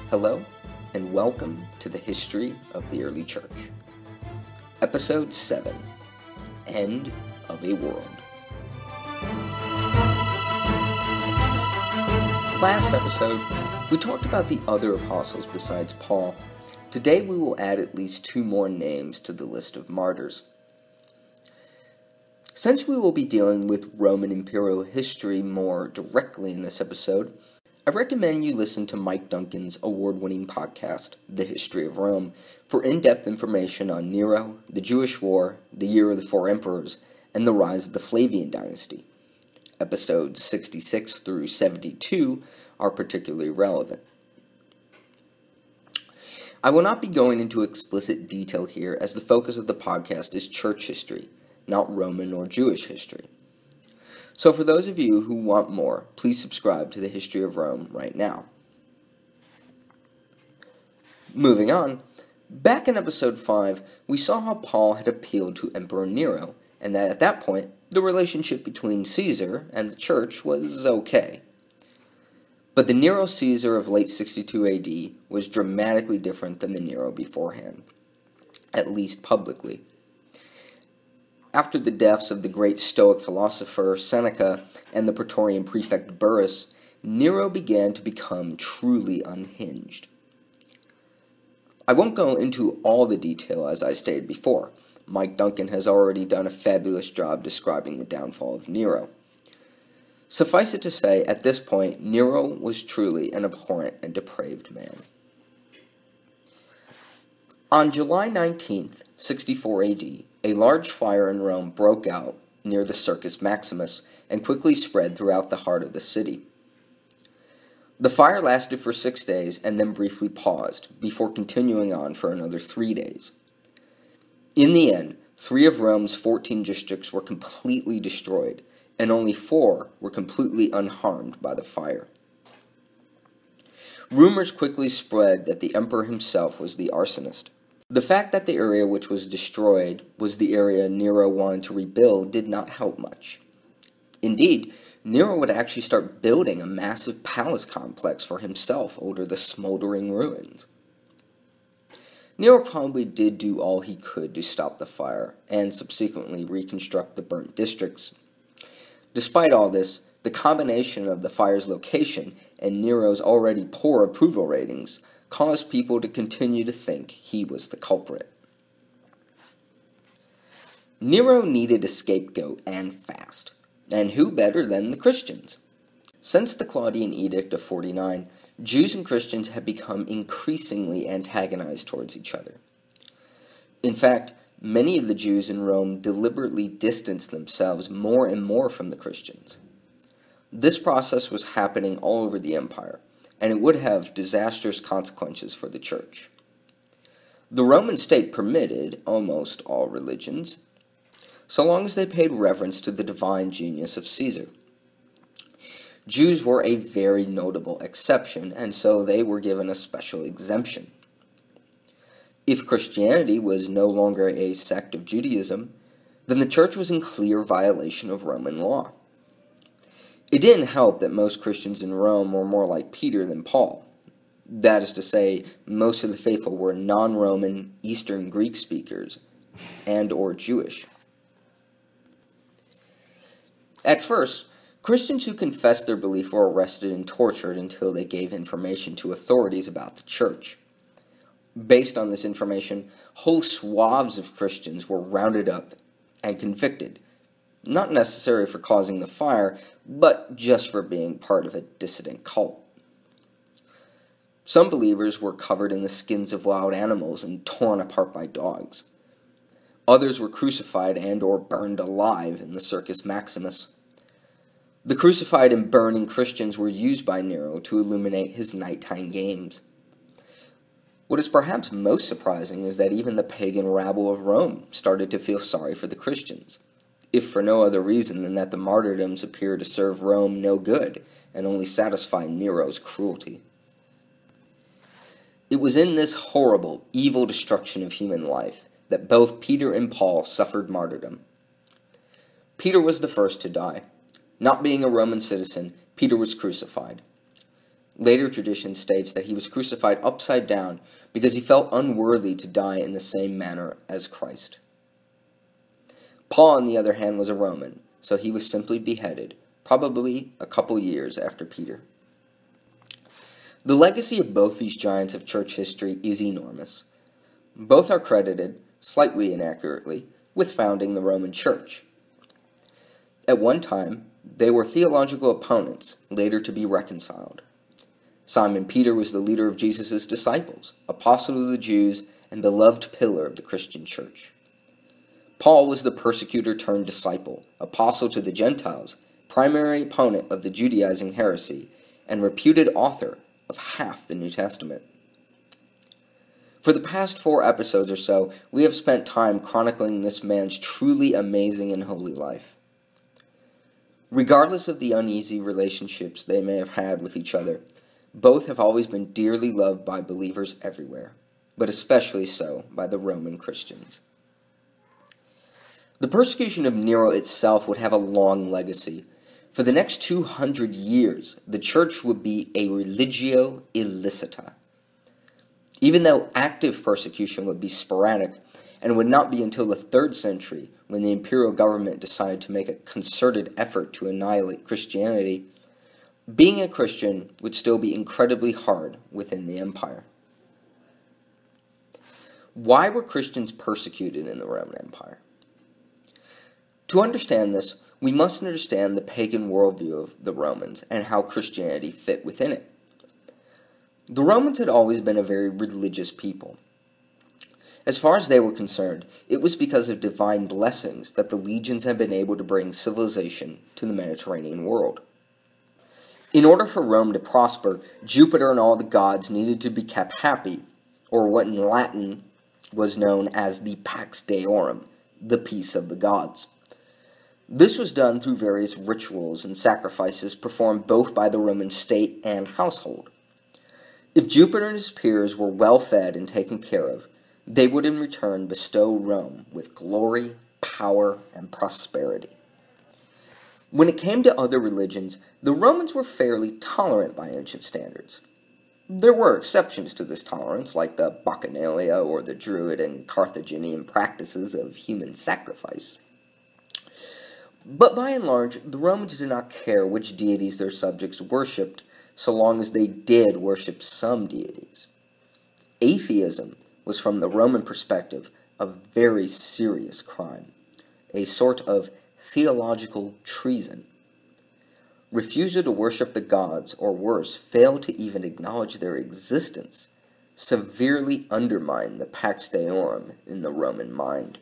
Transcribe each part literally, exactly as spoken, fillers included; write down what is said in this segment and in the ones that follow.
Hello, and welcome to the History of the Early Church. Episode seven, End of a World. Last episode, we talked about the other apostles besides Paul. Today we will add at least two more names to the list of martyrs. Since we will be dealing with Roman imperial history more directly in this episode, I recommend you listen to Mike Duncan's award-winning podcast, The History of Rome, for in-depth information on Nero, the Jewish War, the Year of the Four Emperors, and the rise of the Flavian dynasty. Episodes sixty-six through seventy-two are particularly relevant. I will not be going into explicit detail here, as the focus of the podcast is church history, not Roman or Jewish history. So for those of you who want more, please subscribe to the History of Rome right now. Moving on, back in episode five, we saw how Paul had appealed to Emperor Nero, and that at that point, the relationship between Caesar and the church was okay. But the Nero Caesar of late sixty-two A D was dramatically different than the Nero beforehand, at least publicly. After the deaths of the great Stoic philosopher Seneca and the Praetorian prefect Burrus, Nero began to become truly unhinged. I won't go into all the detail as I stated before. Mike Duncan has already done a fabulous job describing the downfall of Nero. Suffice it to say, at this point, Nero was truly an abhorrent and depraved man. On July nineteenth, sixty-four A D, a large fire in Rome broke out near the Circus Maximus and quickly spread throughout the heart of the city. The fire lasted for six days and then briefly paused, before continuing on for another three days. In the end, three of Rome's fourteen districts were completely destroyed, and only four were completely unharmed by the fire. Rumors quickly spread that the emperor himself was the arsonist. The fact that the area which was destroyed was the area Nero wanted to rebuild did not help much. Indeed, Nero would actually start building a massive palace complex for himself over the smoldering ruins. Nero probably did do all he could to stop the fire, and subsequently reconstruct the burnt districts. Despite all this, the combination of the fire's location and Nero's already poor approval ratings caused people to continue to think he was the culprit. Nero needed a scapegoat, and fast. And who better than the Christians? Since the Claudian Edict of forty-nine, Jews and Christians had become increasingly antagonized towards each other. In fact, many of the Jews in Rome deliberately distanced themselves more and more from the Christians. This process was happening all over the empire, and it would have disastrous consequences for the church. The Roman state permitted almost all religions, so long as they paid reverence to the divine genius of Caesar. Jews were a very notable exception, and so they were given a special exemption. If Christianity was no longer a sect of Judaism, then the church was in clear violation of Roman law. It didn't help that most Christians in Rome were more like Peter than Paul. That is to say, most of the faithful were non-Roman Eastern Greek speakers and or Jewish. At first, Christians who confessed their belief were arrested and tortured until they gave information to authorities about the church. Based on this information, whole swaths of Christians were rounded up and convicted, not necessarily for causing the fire, but just for being part of a dissident cult. Some believers were covered in the skins of wild animals and torn apart by dogs. Others were crucified and or burned alive in the Circus Maximus. The crucified and burning Christians were used by Nero to illuminate his nighttime games. What is perhaps most surprising is that even the pagan rabble of Rome started to feel sorry for the Christians, if for no other reason than that the martyrdoms appeared to serve Rome no good and only satisfy Nero's cruelty. It was in this horrible, evil destruction of human life that both Peter and Paul suffered martyrdom. Peter was the first to die. Not being a Roman citizen, Peter was crucified. Later tradition states that he was crucified upside down because he felt unworthy to die in the same manner as Christ. Paul, on the other hand, was a Roman, so he was simply beheaded, probably a couple years after Peter. The legacy of both these giants of church history is enormous. Both are credited, slightly inaccurately, with founding the Roman Church. At one time, they were theological opponents, later to be reconciled. Simon Peter was the leader of Jesus' disciples, apostle of the Jews, and beloved pillar of the Christian church. Paul was the persecutor turned disciple, apostle to the Gentiles, primary opponent of the Judaizing heresy, and reputed author of half the New Testament. For the past four episodes or so, we have spent time chronicling this man's truly amazing and holy life. Regardless of the uneasy relationships they may have had with each other, both have always been dearly loved by believers everywhere, but especially so by the Roman Christians. The persecution of Nero itself would have a long legacy. For the next two hundred years, the church would be a religio illicita. Even though active persecution would be sporadic, and would not be until the third century when the imperial government decided to make a concerted effort to annihilate Christianity, being a Christian would still be incredibly hard within the empire. Why were Christians persecuted in the Roman Empire? To understand this, we must understand the pagan worldview of the Romans and how Christianity fit within it. The Romans had always been a very religious people. As far as they were concerned, it was because of divine blessings that the legions had been able to bring civilization to the Mediterranean world. In order for Rome to prosper, Jupiter and all the gods needed to be kept happy, or what in Latin was known as the Pax Deorum, the peace of the gods. This was done through various rituals and sacrifices performed both by the Roman state and household. If Jupiter and his peers were well fed and taken care of, they would in return bestow Rome with glory, power, and prosperity. When it came to other religions, the Romans were fairly tolerant by ancient standards. There were exceptions to this tolerance, like the Bacchanalia or the Druid and Carthaginian practices of human sacrifice. But by and large, the Romans did not care which deities their subjects worshipped, so long as they did worship some deities. Atheism was, from the Roman perspective, a very serious crime, a sort of theological treason. Refusal to worship the gods, or worse, fail to even acknowledge their existence, severely undermined the Pax Deorum in the Roman mind.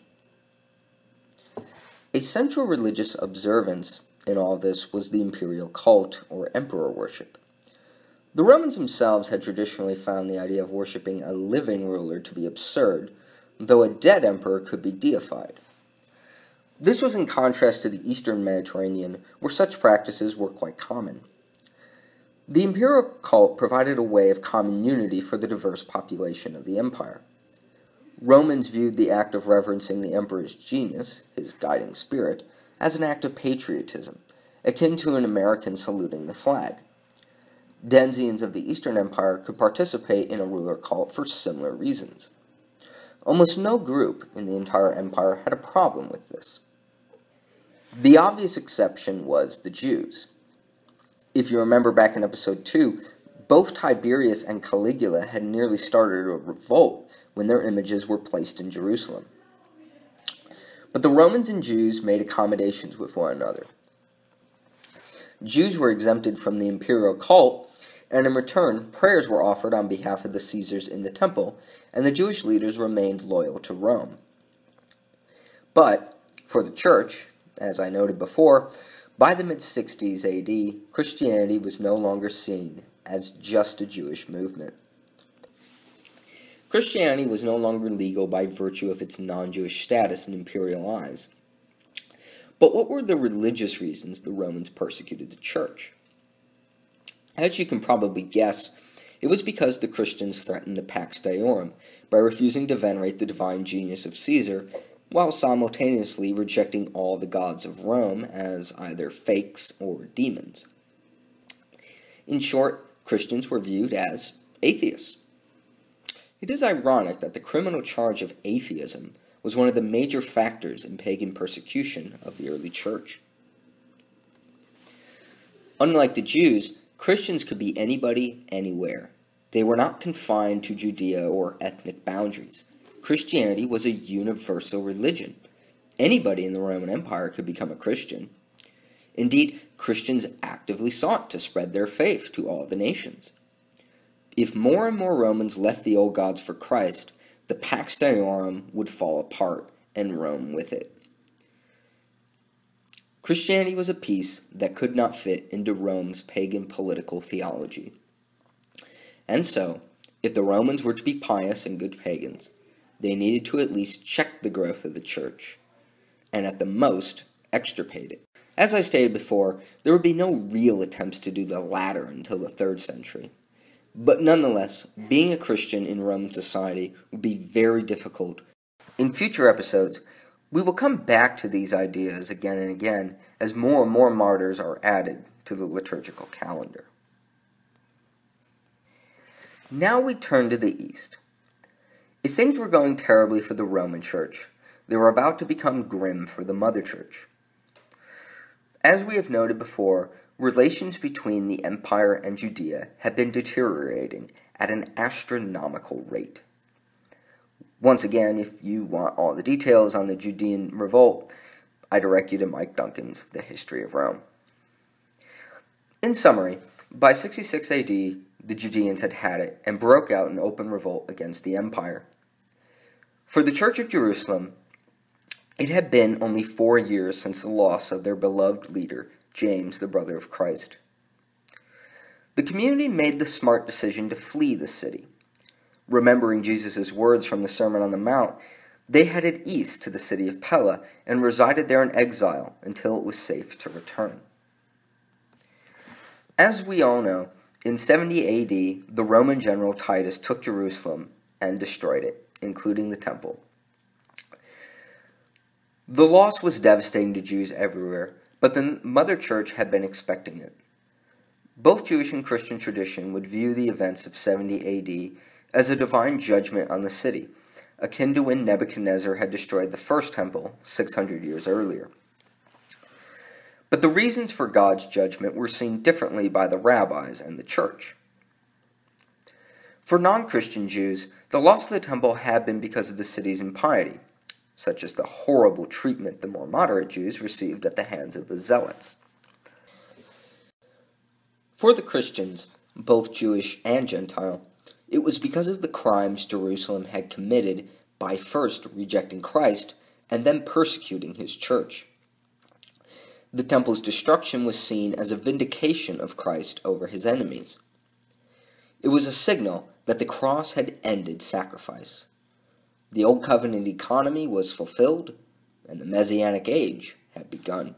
A central religious observance in all this was the imperial cult, or emperor worship. The Romans themselves had traditionally found the idea of worshipping a living ruler to be absurd, though a dead emperor could be deified. This was in contrast to the Eastern Mediterranean, where such practices were quite common. The imperial cult provided a way of common unity for the diverse population of the empire. Romans viewed the act of reverencing the emperor's genius, his guiding spirit, as an act of patriotism, akin to an American saluting the flag. Denzians of the Eastern Empire could participate in a ruler cult for similar reasons. Almost no group in the entire empire had a problem with this. The obvious exception was the Jews. If you remember back in episode two, both Tiberius and Caligula had nearly started a revolt when their images were placed in Jerusalem. But the Romans and Jews made accommodations with one another. Jews were exempted from the imperial cult, and in return, prayers were offered on behalf of the Caesars in the temple, and the Jewish leaders remained loyal to Rome. But, for the church, as I noted before, by the mid-sixties A D, Christianity was no longer seen as just a Jewish movement. Christianity was no longer legal by virtue of its non-Jewish status in imperial eyes. But what were the religious reasons the Romans persecuted the church? As you can probably guess, it was because the Christians threatened the Pax Deorum by refusing to venerate the divine genius of Caesar, while simultaneously rejecting all the gods of Rome as either fakes or demons. In short, Christians were viewed as atheists. It is ironic that the criminal charge of atheism was one of the major factors in pagan persecution of the early church. Unlike the Jews, Christians could be anybody, anywhere. They were not confined to Judea or ethnic boundaries. Christianity was a universal religion. Anybody in the Roman Empire could become a Christian. Indeed, Christians actively sought to spread their faith to all the nations. If more and more Romans left the old gods for Christ, the Pax Daemorum would fall apart, and Rome with it. Christianity was a piece that could not fit into Rome's pagan political theology. And so, if the Romans were to be pious and good pagans, they needed to at least check the growth of the church, and at the most, extirpate it. As I stated before, there would be no real attempts to do the latter until the third century. But nonetheless, being a Christian in Roman society would be very difficult. In future episodes, we will come back to these ideas again and again as more and more martyrs are added to the liturgical calendar. Now we turn to the East. If things were going terribly for the Roman Church, they were about to become grim for the Mother Church. As we have noted before, relations between the Empire and Judea had been deteriorating at an astronomical rate. Once again, if you want all the details on the Judean revolt, I direct you to Mike Duncan's The History of Rome. In summary, by sixty-six A D, the Judeans had had it and broke out in open revolt against the empire. For the Church of Jerusalem, it had been only four years since the loss of their beloved leader, James, the brother of Christ. The community made the smart decision to flee the city. Remembering Jesus' words from the Sermon on the Mount, they headed east to the city of Pella and resided there in exile until it was safe to return. As we all know, in seventy A D, the Roman general Titus took Jerusalem and destroyed it, including the temple. The loss was devastating to Jews everywhere, but the Mother Church had been expecting it. Both Jewish and Christian tradition would view the events of seventy A D as a divine judgment on the city, akin to when Nebuchadnezzar had destroyed the first temple six hundred years earlier. But the reasons for God's judgment were seen differently by the rabbis and the church. For non-Christian Jews, the loss of the temple had been because of the city's impiety, such as the horrible treatment the more moderate Jews received at the hands of the Zealots. For the Christians, both Jewish and Gentile, it was because of the crimes Jerusalem had committed by first rejecting Christ and then persecuting his church. The temple's destruction was seen as a vindication of Christ over his enemies. It was a signal that the cross had ended sacrifice. The Old Covenant economy was fulfilled, and the Messianic age had begun.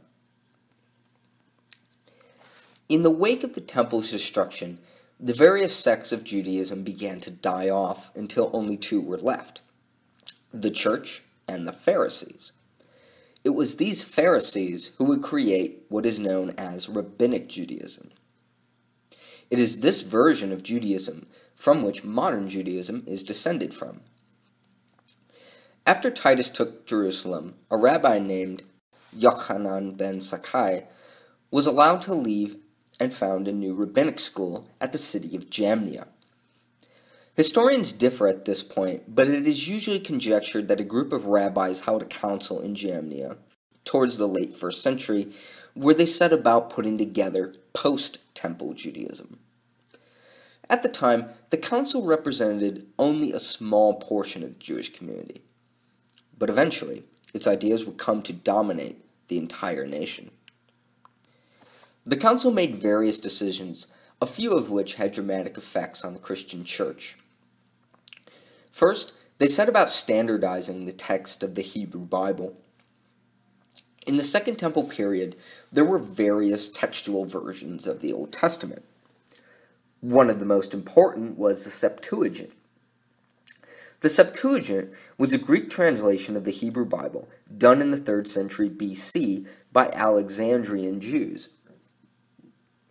In the wake of the temple's destruction, the various sects of Judaism began to die off until only two were left, the Church and the Pharisees. It was these Pharisees who would create what is known as Rabbinic Judaism. It is this version of Judaism from which modern Judaism is descended from. After Titus took Jerusalem, a rabbi named Yochanan ben Zakkai was allowed to leave and found a new rabbinic school at the city of Jamnia. Historians differ at this point, but it is usually conjectured that a group of rabbis held a council in Jamnia towards the late first century, where they set about putting together post-temple Judaism. At the time, the council represented only a small portion of the Jewish community, but eventually, its ideas would come to dominate the entire nation. The council made various decisions, a few of which had dramatic effects on the Christian church. First, they set about standardizing the text of the Hebrew Bible. In the Second Temple period, there were various textual versions of the Old Testament. One of the most important was the Septuagint. The Septuagint was a Greek translation of the Hebrew Bible done in the third century B C by Alexandrian Jews.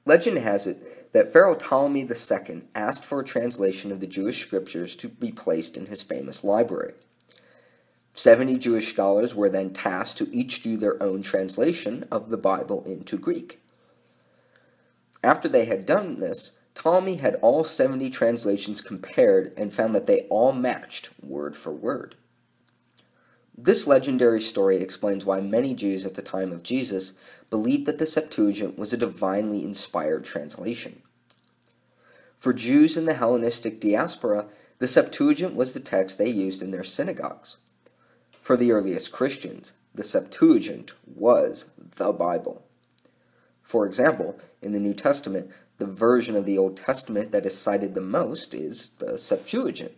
Legend has it that Pharaoh Ptolemy the Second asked for a translation of the Jewish scriptures to be placed in his famous library. Seventy Jewish scholars were then tasked to each do their own translation of the Bible into Greek. After they had done this, Ptolemy had all seventy translations compared and found that they all matched word for word. This legendary story explains why many Jews at the time of Jesus believed that the Septuagint was a divinely inspired translation. For Jews in the Hellenistic diaspora, the Septuagint was the text they used in their synagogues. For the earliest Christians, the Septuagint was the Bible. For example, in the New Testament, the version of the Old Testament that is cited the most is the Septuagint.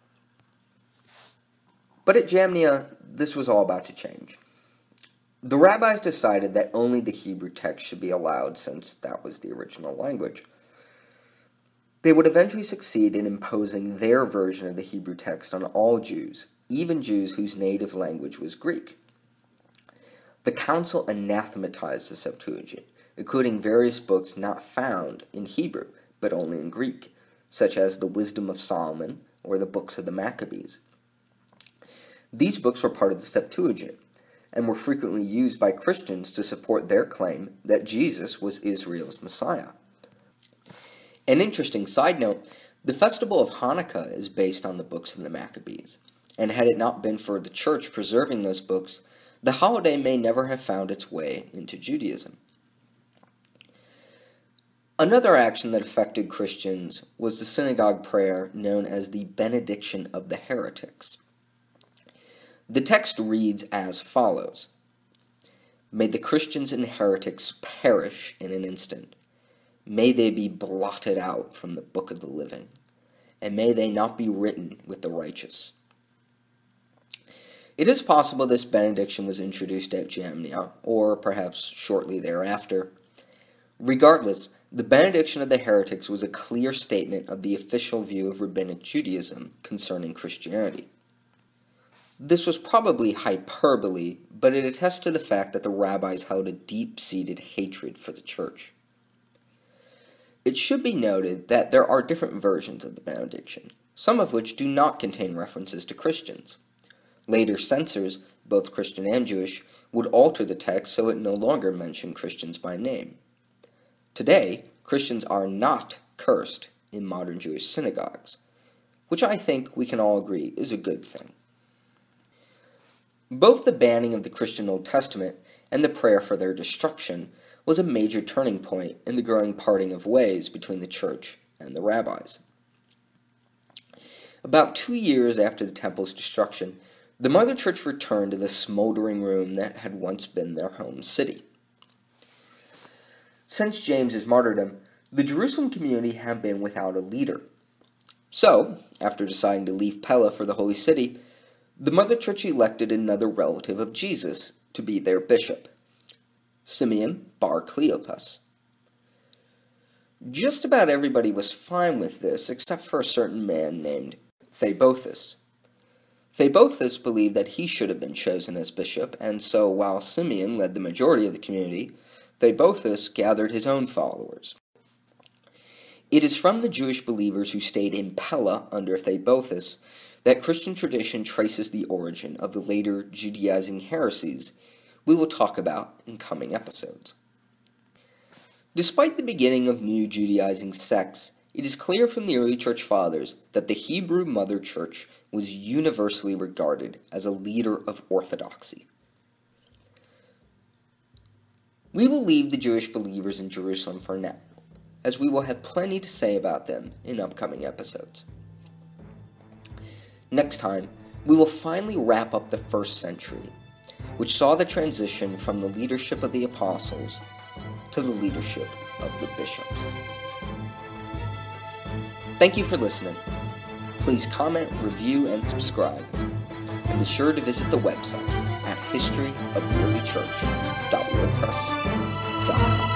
But at Jamnia, this was all about to change. The rabbis decided that only the Hebrew text should be allowed, since that was the original language. They would eventually succeed in imposing their version of the Hebrew text on all Jews, even Jews whose native language was Greek. The council anathematized the Septuagint, including various books not found in Hebrew, but only in Greek, such as the Wisdom of Solomon or the books of the Maccabees. These books were part of the Septuagint, and were frequently used by Christians to support their claim that Jesus was Israel's Messiah. An interesting side note, the festival of Hanukkah is based on the books of the Maccabees, and had it not been for the church preserving those books, the holiday may never have found its way into Judaism. Another action that affected Christians was the synagogue prayer known as the Benediction of the Heretics. The text reads as follows: "May the Christians and heretics perish in an instant. May they be blotted out from the book of the living, and may they not be written with the righteous." It is possible this benediction was introduced at Jamnia, or perhaps shortly thereafter. Regardless, the benediction of the heretics was a clear statement of the official view of Rabbinic Judaism concerning Christianity. This was probably hyperbole, but it attests to the fact that the rabbis held a deep-seated hatred for the church. It should be noted that there are different versions of the benediction, some of which do not contain references to Christians. Later censors, both Christian and Jewish, would alter the text so it no longer mentioned Christians by name. Today, Christians are not cursed in modern Jewish synagogues, which I think we can all agree is a good thing. Both the banning of the Christian Old Testament and the prayer for their destruction was a major turning point in the growing parting of ways between the church and the rabbis. About two years after the temple's destruction, the Mother Church returned to the smoldering ruin that had once been their home city. Since James's martyrdom, the Jerusalem community had been without a leader. So, after deciding to leave Pella for the Holy City, the Mother Church elected another relative of Jesus to be their bishop, Simeon bar Cleopas. Just about everybody was fine with this, except for a certain man named Theobothus. Theobothus believed that he should have been chosen as bishop, and so while Simeon led the majority of the community, Theobothus gathered his own followers. It is from the Jewish believers who stayed in Pella under Theobothus that Christian tradition traces the origin of the later Judaizing heresies we will talk about in coming episodes. Despite the beginning of new Judaizing sects, it is clear from the early church fathers that the Hebrew Mother Church was universally regarded as a leader of orthodoxy. We will leave the Jewish believers in Jerusalem for now, as we will have plenty to say about them in upcoming episodes. Next time, we will finally wrap up the first century, which saw the transition from the leadership of the apostles to the leadership of the bishops. Thank you for listening. Please comment, review, and subscribe. And be sure to visit the website at history of the early church dot wordpress dot com.